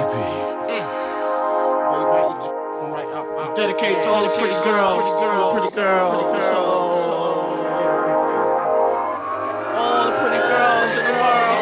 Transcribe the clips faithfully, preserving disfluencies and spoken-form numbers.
Dedicated to all the pretty girls, pretty girls, pretty girls, all the pretty girls in the world.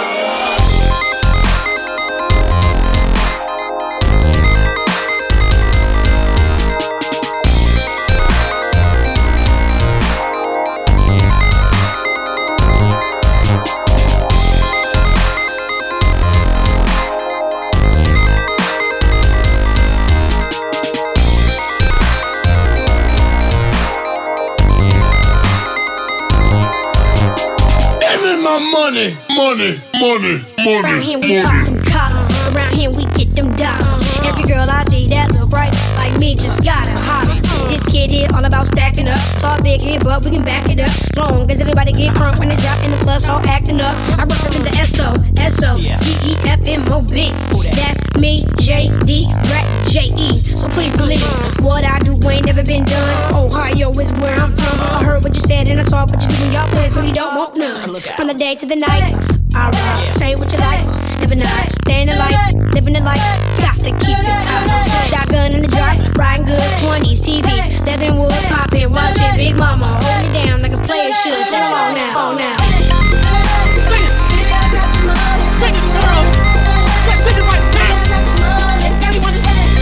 Money, money, money, money. Around here we pop them collars. Around here we get them dollars. Every girl I see that look right like me just got a hobby. This kid here all about stacking up. Talk big here, but we can back it up. Long as everybody get crunk when they drop in the club, start acting up. I represent the S O, S O, D E F M O B. That's me, J D, Rap J E. So please believe what I do ain't never been done. Ohio is where I'm from. I heard what you said and I saw what you do in your place, but you don't want none. From the day to the night, I rock. Say what you like, living the life, staying the life, living the life. Got to keep it out. Shotgun in the drive, riding good, twenties, T Vs, leather and wood, popping, watching Big Mama hold me down like a player should. Sing along now, on now. Take it, girls. Take it right now. Everyone, take it.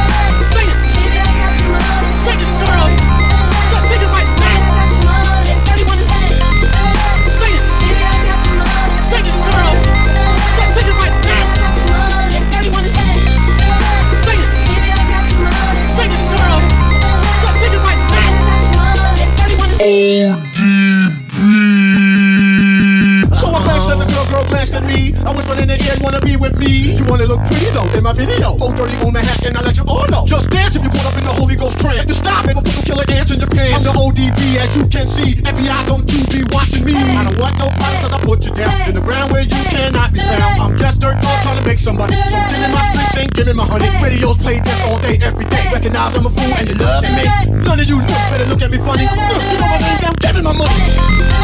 Take it, girls. Take it right now. Everyone, take it. Take it, girls. Take it right now. Everyone, take it. Take it, girls. Take it right now. Everyone, O D B. So I glanced at the girl, girl glanced at me. I whispered in the ear, you wanna be with me? You wanna look pretty though in my video. Oh, dirty on Manhattan, I let you all know. Just dance if you're caught up in the Holy Ghost trance. If you stop, it will put some killer ants in your pants. I'm the O D B, as you can see. F B I, don't you be watching me. I don't want no problem, cause I put you down in the ground where you cannot be found. I'm just dirt dog trying to make somebody. So give me my street thing, give me my honey. Radios play this all day, every day. Recognize I'm a fool and you love me. None of you know, better look at me funny. Look, you know my name down, give me my money.